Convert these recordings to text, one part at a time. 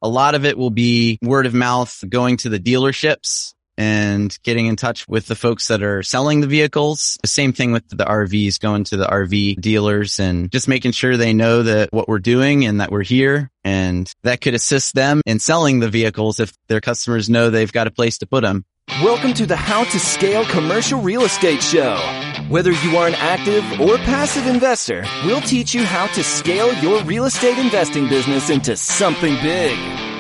a lot of it will be word of mouth, going to the dealerships and getting in touch with the folks that are selling the vehicles. The same thing with the RVs, going to the RV dealers and just making sure they know that what we're doing and that we're here, and that could assist them in selling the vehicles if their customers know they've got a place to put them. Welcome to the How to Scale Commercial Real Estate Show. Whether you are an active or passive investor, we'll teach you how to scale your real estate investing business into something big.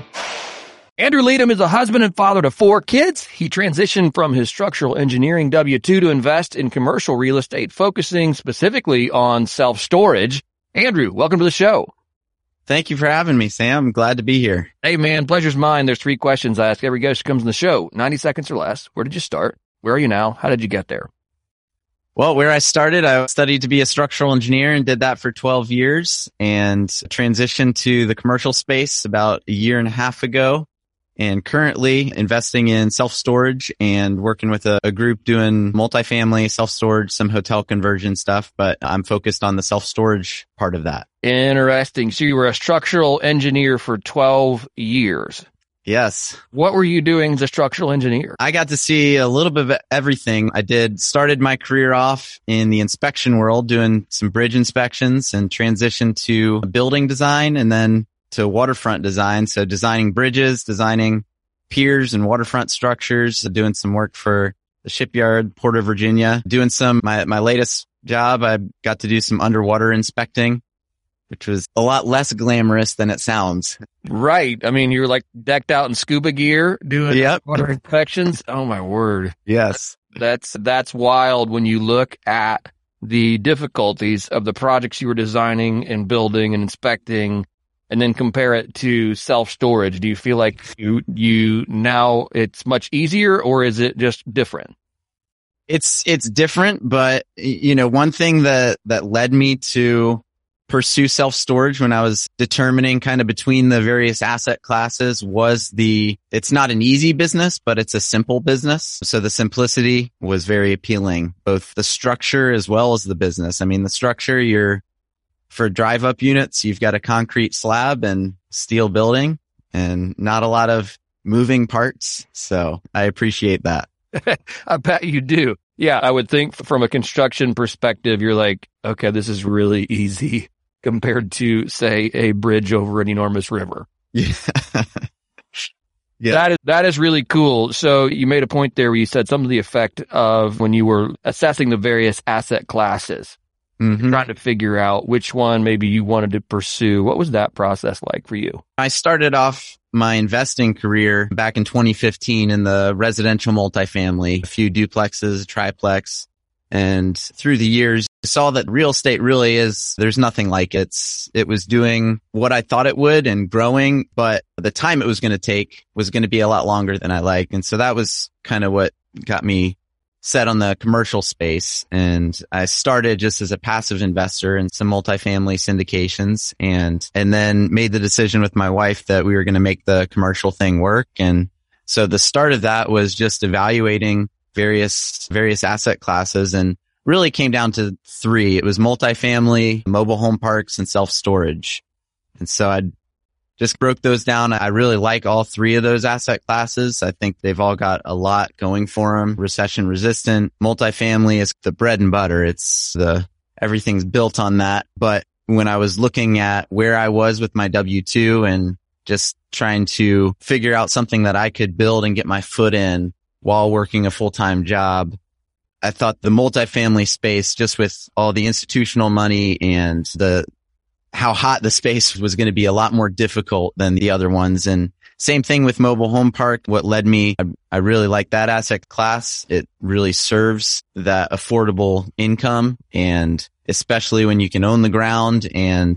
Andrew Leadham is a husband and father to 4 kids. He transitioned from his structural engineering W-2 to invest in commercial real estate, focusing specifically on self-storage. Andrew, welcome to the show. Thank you for having me, Sam. I'm glad to be here. Hey, man, pleasure's mine. There's 3 questions I ask every guest who comes on the show. 90 seconds or less. Where did you start? Where are you now? How did you get there? Well, where I started, I studied to be a structural engineer and did that for 12 years and transitioned to the commercial space about a year and a half ago. And currently investing in self-storage and working with a group doing multifamily, self-storage, some hotel conversion stuff, but I'm focused on the self-storage part of that. Interesting. So you were a structural engineer for 12 years. Yes. What were you doing as a structural engineer? I got to see a little bit of everything. Started my career off in the inspection world, doing some bridge inspections, and transitioned to building design and then to waterfront design. So designing bridges, designing piers and waterfront structures, doing some work for the shipyard, Port of Virginia, doing my latest job. I got to do some underwater inspecting, which was a lot less glamorous than it sounds. Right. I mean, you're like decked out in scuba gear doing water inspections. Oh my word. Yes. That's wild when you look at the difficulties of the projects you were designing and building and inspecting, and then compare it to self-storage. Do you feel like you now it's much easier, or is it just different? It's different, but one thing that led me to pursue self-storage when I was determining kind of between the various asset classes was it's not an easy business, but it's a simple business. So the simplicity was very appealing, both the structure as well as the business. I mean, the structure, for drive-up units, you've got a concrete slab and steel building and not a lot of moving parts. So I appreciate that. I bet you do. Yeah, I would think from a construction perspective, you're like, okay, this is really easy compared to, say, a bridge over an enormous river. Yeah. Yeah. That is really cool. So you made a point there where you said some of the effect of when you were assessing the various asset classes. Mm-hmm. Trying to figure out which one maybe you wanted to pursue. What was that process like for you? I started off my investing career back in 2015 in the residential multifamily, a few duplexes, triplex. And through the years, I saw that real estate really there's nothing like it. It was doing what I thought it would and growing, but the time it was going to take was going to be a lot longer than I like. And so that was kind of what got me set on the commercial space. And I started just as a passive investor in some multifamily syndications and then made the decision with my wife that we were going to make the commercial thing work. And so the start of that was just evaluating various asset classes and really came down to 3. It was multifamily, mobile home parks, and self-storage. And so I just broke those down. I really like all 3 of those asset classes. I think they've all got a lot going for them. Recession resistant. Multifamily is the bread and butter. Everything's built on that. But when I was looking at where I was with my W-2 and just trying to figure out something that I could build and get my foot in while working a full-time job, I thought the multifamily space, just with all the institutional money and how hot the space was going to be, a lot more difficult than the other ones. And same thing with mobile home park. What led me, I really like that asset class. It really serves that affordable income, and especially when you can own the ground and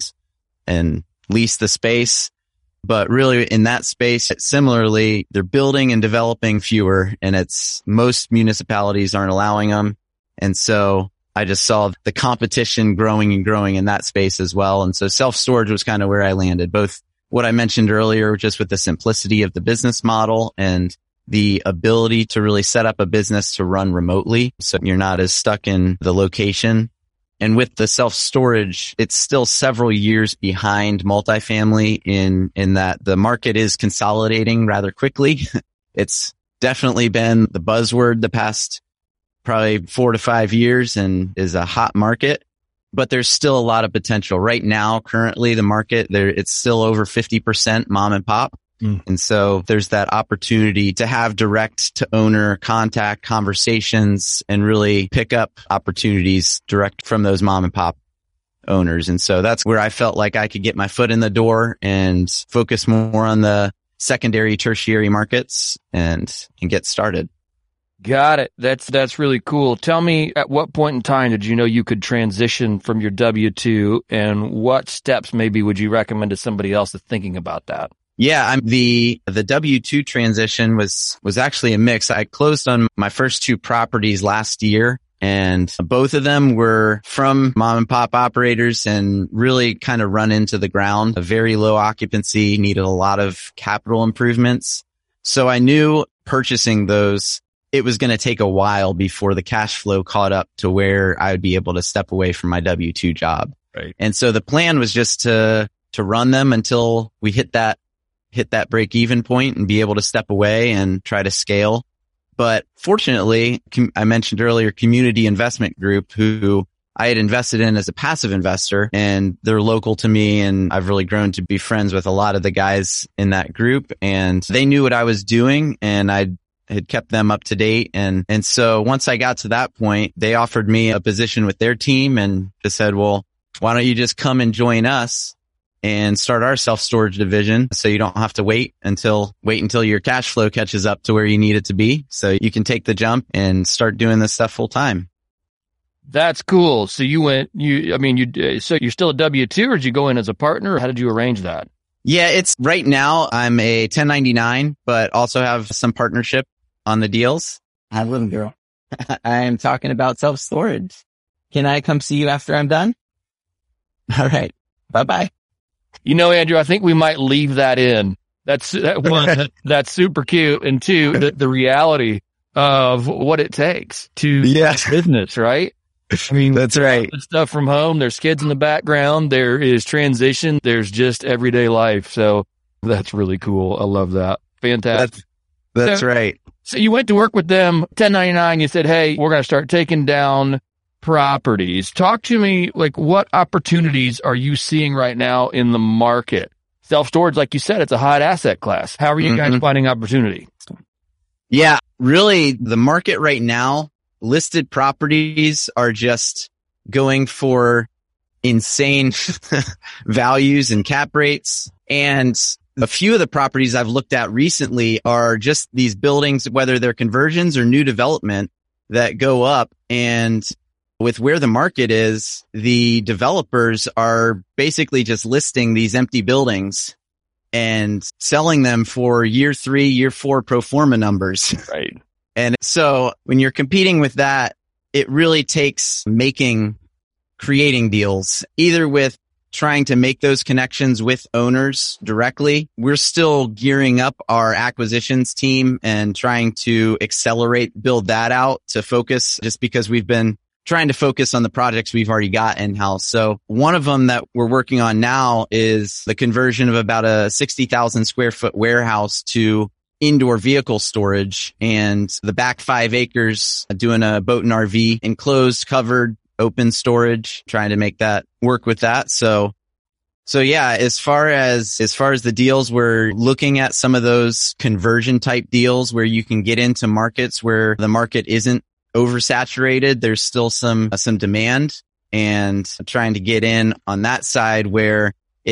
lease the space. But really in that space, similarly, they're building and developing fewer, and most municipalities aren't allowing them. And so I just saw the competition growing and growing in that space as well. And so self-storage was kind of where I landed, both what I mentioned earlier, just with the simplicity of the business model and the ability to really set up a business to run remotely. So you're not as stuck in the location. And with the self-storage, it's still several years behind multifamily in that the market is consolidating rather quickly. It's definitely been the buzzword the past probably 4 to 5 years and is a hot market, but there's still a lot of potential. Right now, currently the market there, it's still over 50% mom and pop. And so there's that opportunity to have direct to owner contact conversations and really pick up opportunities direct from those mom and pop owners. And so that's where I felt like I could get my foot in the door and focus more on the secondary, tertiary markets and get started. Got it. That's really cool. Tell me, at what point in time did you know you could transition from your W-2, and what steps maybe would you recommend to somebody else that's thinking about that? Yeah, the W-2 transition was actually a mix. I closed on my first 2 properties last year, and both of them were from mom and pop operators and really kind of run into the ground. A very low occupancy, needed a lot of capital improvements. So I knew purchasing those, it was going to take a while before the cash flow caught up to where I would be able to step away from my W-2 job. Right. And so the plan was just to run them until we hit that break even point and be able to step away and try to scale. But fortunately, I mentioned earlier, Community Investment Group, who I had invested in as a passive investor, and they're local to me, and I've really grown to be friends with a lot of the guys in that group, and they knew what I was doing, and I had kept them up to date. And so once I got to that point, they offered me a position with their team and just said, well, why don't you just come and join us and start our self-storage division, so you don't have to wait until your cash flow catches up to where you need it to be, so you can take the jump and start doing this stuff full time. That's cool. So so you're still a W-2, or did you go in as a partner, or how did you arrange that? Yeah, it's right now I'm a 1099, but also have some partnership on the deals. Hi, little girl. I am talking about self-storage. Can I come see you after I'm done? All right. Bye-bye. You know, Andrew, I think we might leave that in. That's super cute. And 2, the reality of what it takes to business, right? I mean, that's right. Stuff from home. There's kids in the background. There is transition. There's just everyday life. So that's really cool. I love that. Fantastic. That's right. So you went to work with them, 1099. You said, hey, we're going to start taking down properties. Talk to me, like, what opportunities are you seeing right now in the market? Self-storage, like you said, it's a hot asset class. How are you guys finding opportunity? Yeah, really, the market right now, listed properties are just going for insane values and cap rates. And a few of the properties I've looked at recently are just these buildings, whether they're conversions or new development, that go up, and with where the market is, the developers are basically just listing these empty buildings and selling them for year 3, year 4 pro forma numbers. Right. And so when you're competing with that, it really takes creating deals, either with trying to make those connections with owners directly. We're still gearing up our acquisitions team and trying to build that out to focus, just because we've been trying to focus on the projects we've already got in-house. So one of them that we're working on now is the conversion of about a 60,000 square foot warehouse to indoor vehicle storage, and the back 5 acres doing a boat and RV enclosed, covered, open storage, trying to make that work with that. So yeah, as far as the deals, we're looking at some of those conversion type deals where you can get into markets where the market isn't oversaturated. There's still some demand, and trying to get in on that side where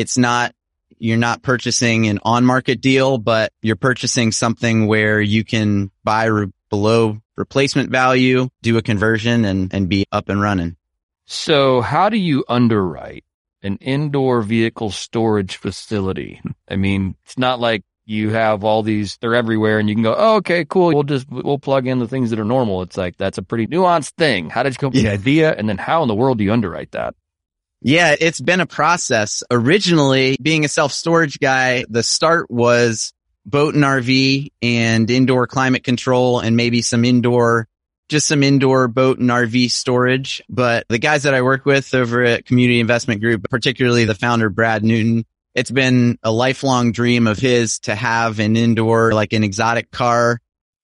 you're not purchasing an on-market deal, but you're purchasing something where you can buy below replacement value, do a conversion, and be up and running. So how do you underwrite an indoor vehicle storage facility? I mean, it's not like you have all these, they're everywhere, and you can go, oh, okay, cool. We'll plug in the things that are normal. It's like, that's a pretty nuanced thing. How did you come up with the idea? And then how in the world do you underwrite that? Yeah, it's been a process. Originally, being a self-storage guy, the start was boat and RV and indoor climate control, and maybe some indoor just some indoor boat and RV storage. But the guys that I work with over at Community Investment Group, particularly the founder, Brad Newton, it's been a lifelong dream of his to have an indoor, like an exotic car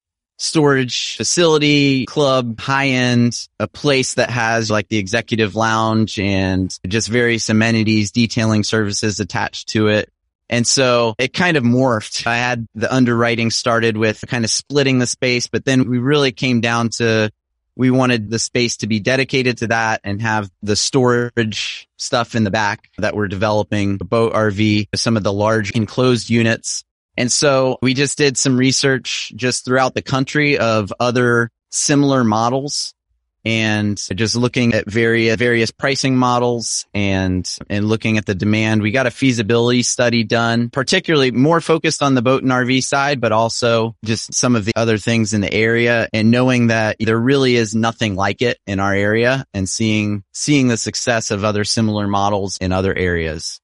storage facility, club, high end, a place that has like the executive lounge and just various amenities, detailing services attached to it. And so it kind of morphed. I had the underwriting started with kind of splitting the space, but then we really came down to we wanted the space to be dedicated to that and have the storage stuff in the back that we're developing, the boat RV, some of the large enclosed units. And so we just did some research just throughout the country of other similar models and just looking at various pricing models and looking at the demand. We got a feasibility study done, particularly more focused on the boat and RV side, but also just some of the other things in the area, and knowing that there really is nothing like it in our area, and seeing the success of other similar models in other areas.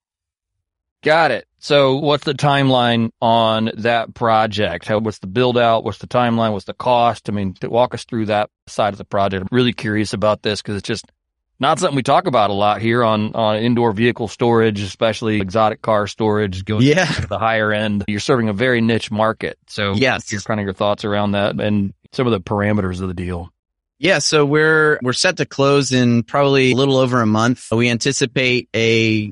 Got it. So what's the timeline on that project? What's the build out? What's the timeline? What's the cost? I mean, walk us through that side of the project. I'm really curious about this because it's just not something we talk about a lot here on indoor vehicle storage, especially exotic car storage, going to the higher end. You're serving a very niche market. So yes, here's kind of your thoughts around that and some of the parameters of the deal. Yeah, so we're set to close in probably a little over a month. We anticipate a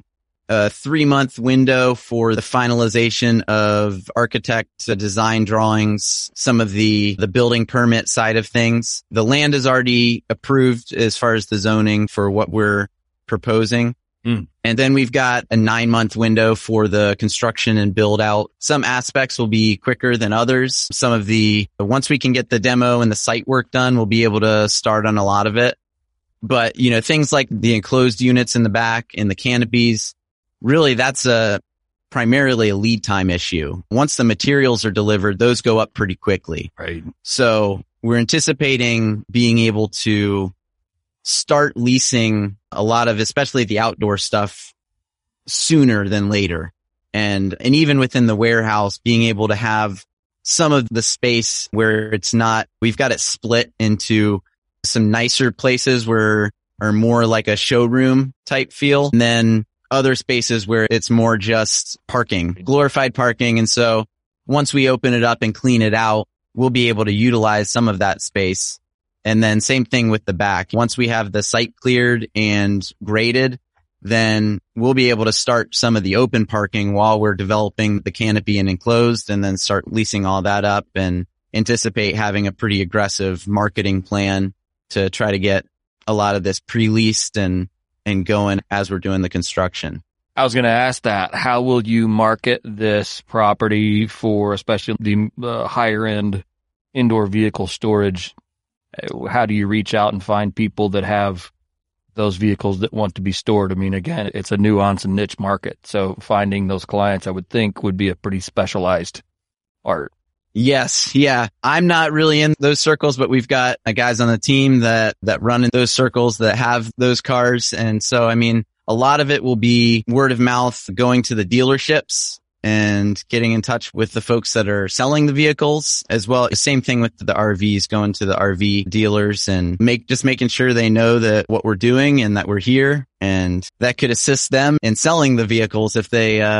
3-month window for the finalization of architect design drawings, some of the building permit side of things. The land is already approved as far as the zoning for what we're proposing. And then we've got a 9-month window for the construction and build out. Some aspects will be quicker than others. Once we can get the demo and the site work done, we'll be able to start on a lot of it. But, things like the enclosed units in the back and the canopies, really, that's primarily a lead time issue. Once the materials are delivered, those go up pretty quickly. Right. So we're anticipating being able to start leasing a lot of, especially the outdoor stuff, sooner than later. And even within the warehouse, being able to have some of the space where we've got it split into some nicer places where are more like a showroom type feel, and then other spaces where it's more just parking, glorified parking. And so once we open it up and clean it out, we'll be able to utilize some of that space. And then same thing with the back. Once we have the site cleared and graded, then we'll be able to start some of the open parking while we're developing the canopy and enclosed, and then start leasing all that up, and anticipate having a pretty aggressive marketing plan to try to get a lot of this pre-leased and going as we're doing the construction. I was going to ask that. How will you market this property for especially the higher end indoor vehicle storage? How do you reach out and find people that have those vehicles that want to be stored? I mean, again, it's a nuanced and niche market. So finding those clients, I would think, would be a pretty specialized art. Yes. Yeah. I'm not really in those circles, but we've got guys on the team that run in those circles that have those cars. And so, I mean, a lot of it will be word of mouth, going to the dealerships and getting in touch with the folks that are selling the vehicles as well. Same thing with the RVs, going to the RV dealers and making sure they know that what we're doing and that we're here, and that could assist them in selling the vehicles if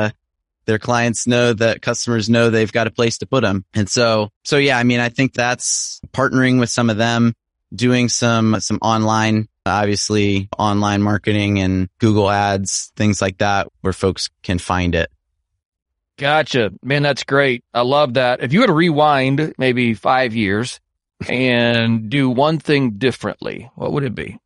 their clients know that customers know they've got a place to put them. And so yeah, I mean, I think that's partnering with some of them, doing some online, obviously online marketing and Google ads, things like that, where folks can find it. Gotcha. Man, that's great. I love that. If you were to rewind maybe 5 years and do one thing differently, what would it be?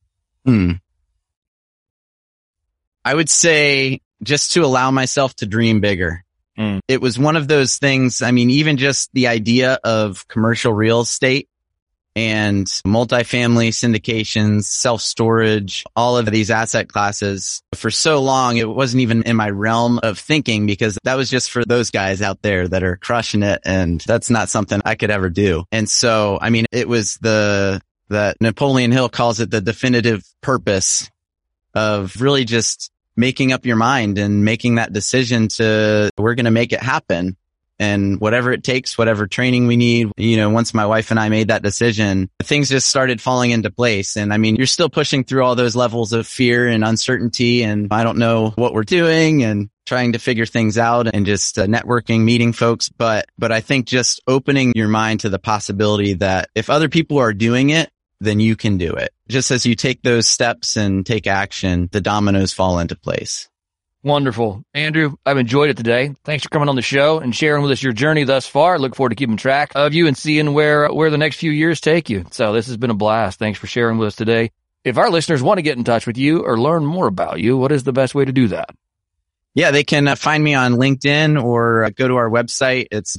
I would say just to allow myself to dream bigger. It was one of those things. I mean, even just the idea of commercial real estate and multifamily syndications, self-storage, all of these asset classes, for so long, it wasn't even in my realm of thinking, because that was just for those guys out there that are crushing it. And that's not something I could ever do. And so, I mean, it was that Napoleon Hill calls it the definitive purpose of really just making up your mind and making that decision we're going to make it happen. and whatever it takes, whatever training we need. Once my wife and I made that decision, things just started falling into place. And I mean, you're still pushing through all those levels of fear and uncertainty, and I don't know what we're doing and trying to figure things out and just networking, meeting folks. But I think just opening your mind to the possibility that if other people are doing it, then you can do it. Just as you take those steps and take action, the dominoes fall into place. Wonderful. Andrew, I've enjoyed it today. Thanks for coming on the show and sharing with us your journey thus far. I look forward to keeping track of you and seeing where the next few years take you. So this has been a blast. Thanks for sharing with us today. If our listeners want to get in touch with you or learn more about you, what is the best way to do that? Yeah, they can find me on LinkedIn or go to our website. It's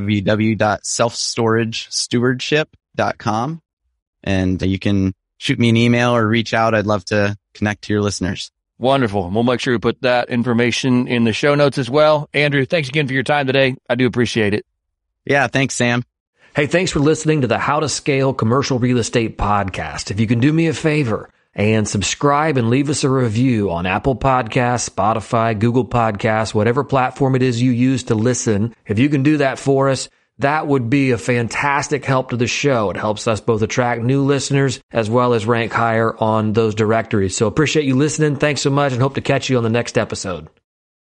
www.selfstoragestewardship.com. And you can shoot me an email or reach out. I'd love to connect to your listeners. Wonderful. We'll make sure we put that information in the show notes as well. Andrew, thanks again for your time today. I do appreciate it. Yeah, thanks, Sam. Hey, thanks for listening to the How to Scale Commercial Real Estate podcast. If you can do me a favor and subscribe and leave us a review on Apple Podcasts, Spotify, Google Podcasts, whatever platform it is you use to listen. If you can do that for us, that would be a fantastic help to the show. It helps us both attract new listeners as well as rank higher on those directories. So appreciate you listening. Thanks so much and hope to catch you on the next episode.